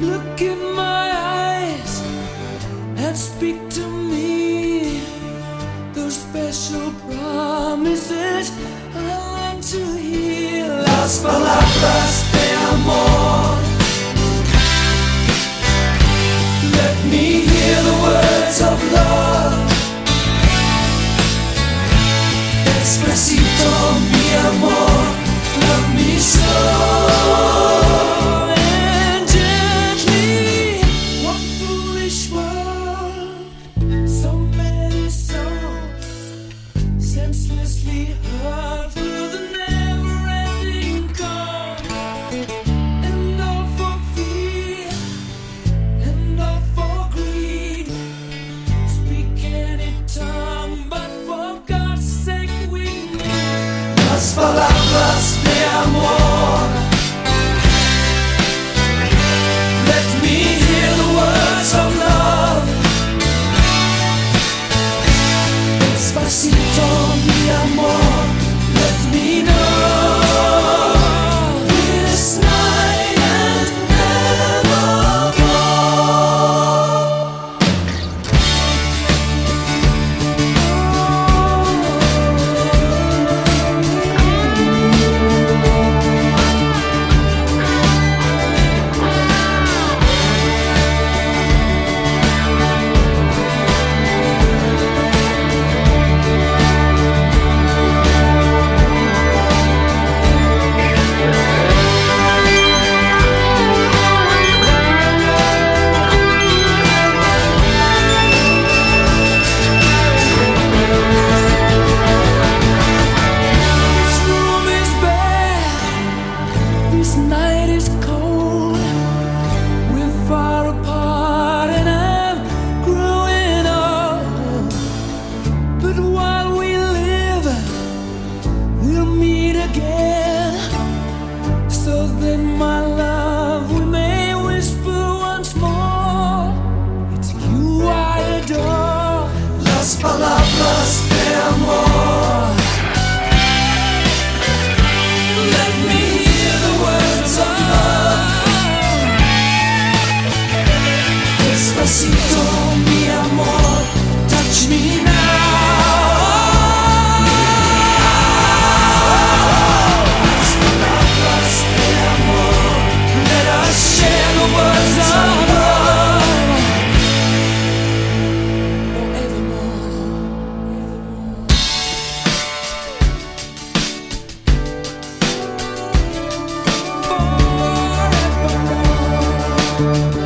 Look in my eyes and speak to me. Those special promises I long to hear. Las palabras de amor. Let me hear the words of love. Despacito, mi amor, love me slow and gently. One foolish world, so many songs, senselessly heard through the never-ending call. And all for fear, and all for greed. Speak any tongue, but for God's sake we need las palabras de amor. Let me hear the words of love. Despacito, mi amor, let me know this night and this night is cold. We're far apart and I'm growing old. But while we live, we'll meet again. So then, my love, we may whisper once more. It's you I adore. Las palabras de amor. Let me hear the words of love. Despacito, mi amor, touch me now. Las palabras de amor. Let us share the words of love forevermore. Forevermore.